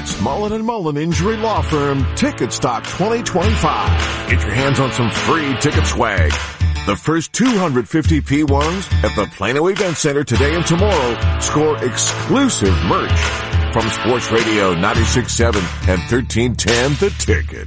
It's Mullen & Mullen Injury Law Firm Ticket Stock 2025. Get your hands on some free ticket swag. The first 250 P1s at the Plano Event Center today and tomorrow score exclusive merch from Sports Radio 96.7 and 1310 The Ticket.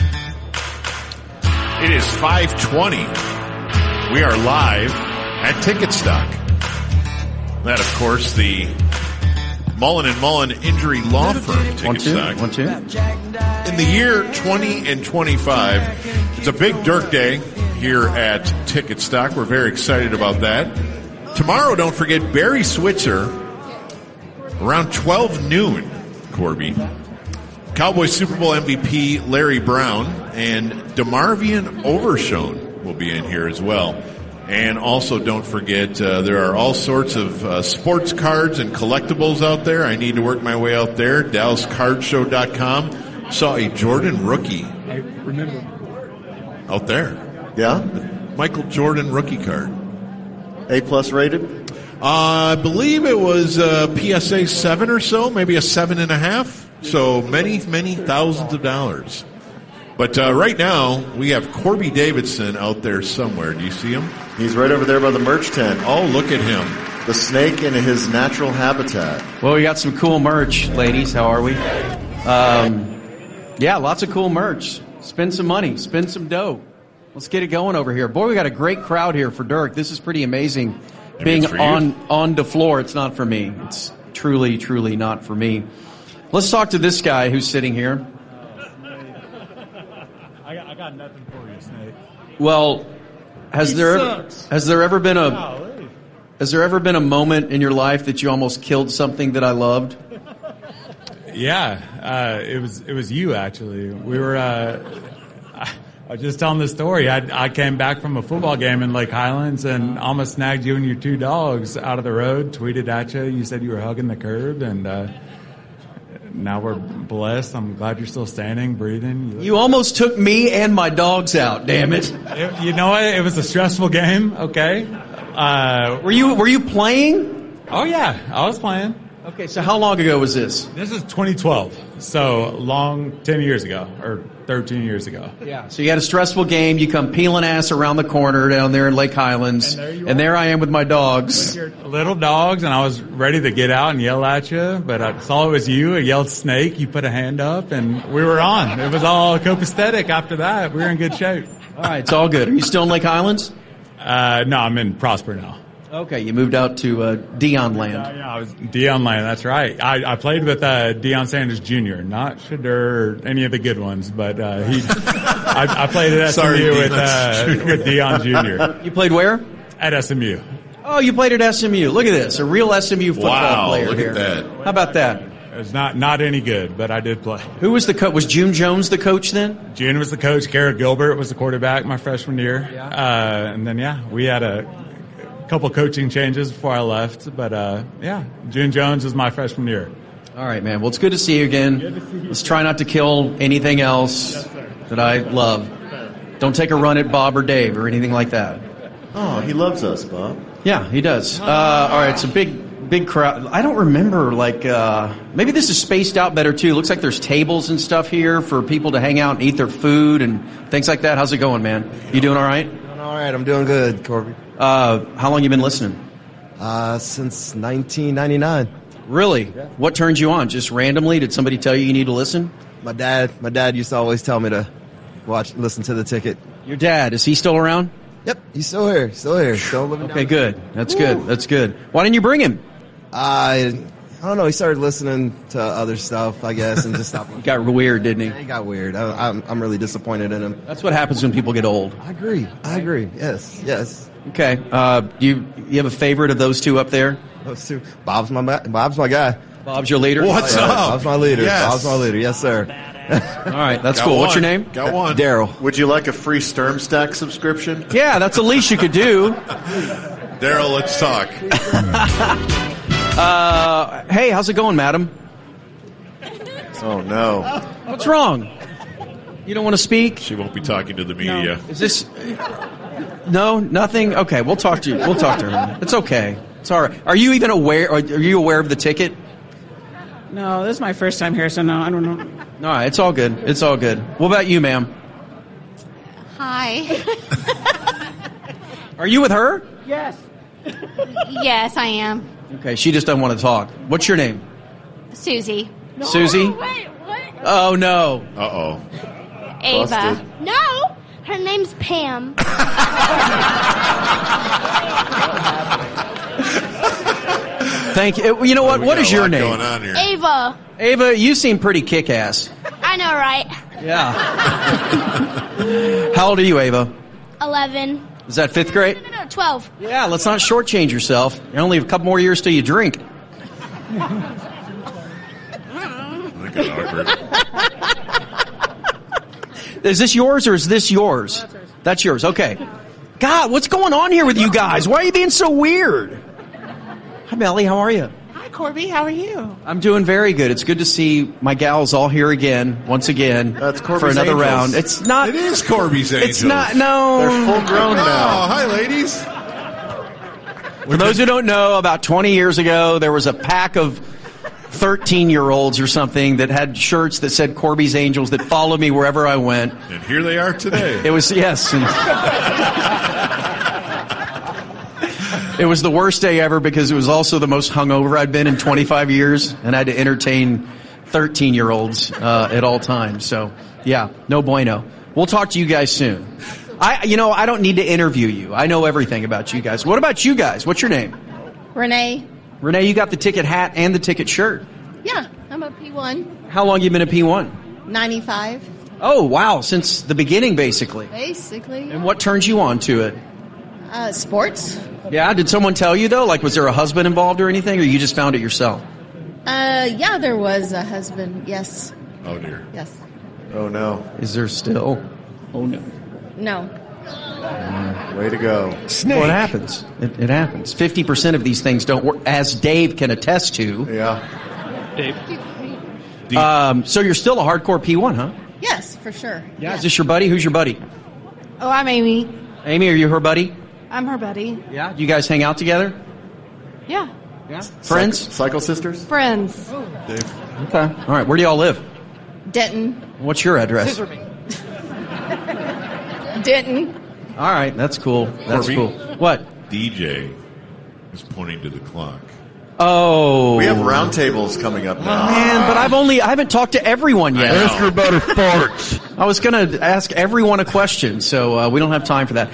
It is 5:20. We are live at Ticket Stock. That, of course, the Mullen & Mullen Injury Law Firm Ticket Stock. 1, 2. In the year 20 and 25, it's a big Dirk Day here at Ticket Stock. We're very excited about that. Tomorrow, don't forget, Barry Switzer, around 12 noon, Corby. Cowboys Super Bowl MVP Larry Brown and DeMarvion Overshone will be in here as well. And also, don't forget, there are all sorts of sports cards and collectibles out there. I need to work my way out there. DallasCardShow.com. Saw a Jordan rookie. I remember. Out there. Yeah? Michael Jordan rookie card. A+ rated? I believe it was PSA 7 or so, maybe a 7.5. So many, many thousands of dollars. But right now, we have Corby Davidson out there somewhere. Do you see him? He's right over there by the merch tent. Oh, look at him. The snake in his natural habitat. Well, we got some cool merch, ladies. How are we? Yeah, lots of cool merch. Spend some money. Spend some dough. Let's get it going over here. Boy, we got a great crowd here for Dirk. This is pretty amazing. Being on the floor, it's not for me. It's truly, truly not for me. Let's talk to this guy who's sitting here. I got nothing for you, Snake. Well, has there ever been a moment in your life that you almost killed something that I loved? Yeah, it was you actually. We were. I was just telling the story. I came back from a football game in Lake Highlands and almost snagged you and your 2 dogs out of the road. Tweeted at you. You said you were hugging the curb, and now we're blessed. I'm glad you're still standing, breathing. You almost took me and my dogs out. Damn it! You know what? It was a stressful game. Okay. Were you playing? Oh yeah, I was playing. Okay, so how long ago was this? This is 2012. So long, 10 years ago or 13 years ago. Yeah. So you had a stressful game. You come peeling ass around the corner down there in Lake Highlands, and there I am with my dogs. Little dogs, and I was ready to get out and yell at you, but I saw it was you. I yelled snake. You put a hand up, and we were on. It was all copacetic after that. We were in good shape. All right, it's all good. Are you still in Lake Highlands? No, I'm in Prosper now. Okay, you moved out to Deion Land. Yeah, I was Deion Land. That's right. I played with Deion Sanders Jr., not Shadur or any of the good ones, but I played at SMU with Deion Jr. You played where? At SMU. Oh, you played at SMU. Look at this, a real SMU football player look here. at that. How about that? It was not any good, but I did play. Who was the coach? Was June Jones the coach then? June was the coach. Garrett Gilbert was the quarterback my freshman year. Yeah. And then, we had a couple coaching changes before I left, but June Jones was my freshman year. All right, man. Well, it's good to see you again. Let's try not to kill anything else that I love. Don't take a run at Bob or Dave or anything like that. Oh, he loves us, Bob. Yeah, he does. All right, it's a big crowd. I don't remember, maybe this is spaced out better too. Looks like there's tables and stuff here for people to hang out and eat their food and things like that. How's it going, man? You doing all right? Doing all right. I'm doing good, Corby. How long you been listening? Since 1999. Really? Yeah. What turned you on? Just randomly? Did somebody tell you need to listen? My dad used to always tell me to listen to the Ticket. Your dad, is he still around? Yep, he's still here. Still living. Okay, good. That's good. That's good. Why didn't you bring him? I don't know. He started listening to other stuff, I guess, and just stopped. He got weird, didn't he? Yeah, he got weird. I'm really disappointed in him. That's what happens when people get old. I agree. Yes. Okay. You have a favorite of those two up there? Those two. Bob's my guy. Bob's your leader? What's up? Bob's my leader. Yes. Bob's my leader. Yes, sir. All right, that's cool. What's your name? Got one. Daryl. Would you like a free Sturm Stack subscription? Yeah, that's the least you could do. Daryl, let's talk. Hey, how's it going, madam? Oh, no. What's wrong? You don't want to speak? She won't be talking to the media. No. Is this... No, nothing? Okay, we'll talk to you. We'll talk to her. It's okay. It's all right. Are you even aware? Are you aware of the ticket? No, this is my first time here, so no, I don't know. All right, it's all good. It's all good. What about you, ma'am? Hi. Are you with her? Yes. Yes, I am. Okay, she just doesn't want to talk. What's your name? Susie. Susie? Wait, what? Oh, no. Uh-oh. Ava. Busted. No, her name's Pam. Thank you. You know what? We What got is a your lot name? going on here. Ava. Ava, you seem pretty kick-ass. I know, right? Yeah. How old are you, Ava? 11. Is that 5th grade? No, 12. Yeah, let's not shortchange yourself. You only have a couple more years till you drink. That got awkward. Is this yours or is this yours? That's yours. Okay. God, what's going on here with you guys? Why are you being so weird? Hi, Melly. How are you? Hi, Corby. How are you? I'm doing very good. It's good to see my gals all here again, once again, That's Corby's for another Angels. round. It's not. It is Corby's Angels. It's not. No. They're full grown Oh, now. hi, ladies. For those who don't know, about 20 years ago, there was a pack of 13-year-olds or something that had shirts that said Corby's Angels that followed me wherever I went. And here they are today. It was, yes. And it was the worst day ever because it was also the most hungover I'd been in 25 years, and I had to entertain 13-year-olds at all times. So, yeah, no bueno. We'll talk to you guys soon. I don't need to interview you. I know everything about you guys. What about you guys? What's your name? Renee. Renee, you got the ticket hat and the ticket shirt. Yeah, I'm a P1. How long you been a P1? 95, Oh, wow. Since the beginning, basically. basically. And what turns you on to it? Sports. Yeah, did someone tell you, though? Like, was there a husband involved or anything, or you just found it yourself? Yeah, there was a husband. Yes. Oh, dear. Yes. Oh, no. Is there still? Oh, no. No. Way to go. What happens? It happens. 50% of these things don't work, as Dave can attest to. Yeah. So you're still a hardcore P1, huh? Yes, for sure. Yeah. Is this your buddy? Who's your buddy? Oh, I'm Amy. Amy, are you her buddy? I'm her buddy. Yeah. Do you guys hang out together? Yeah. Yeah. Friends? Cycle sisters? Friends. Dave. Okay. All right. Where do y'all live? Denton. What's your address? Denton. All right. That's cool. That's Corby? cool. What? DJ is pointing to the clock. Oh. We have roundtables coming up now. Man, but I haven't talked to everyone yet. Ask her about her farts. I was going to ask everyone a question, so we don't have time for that.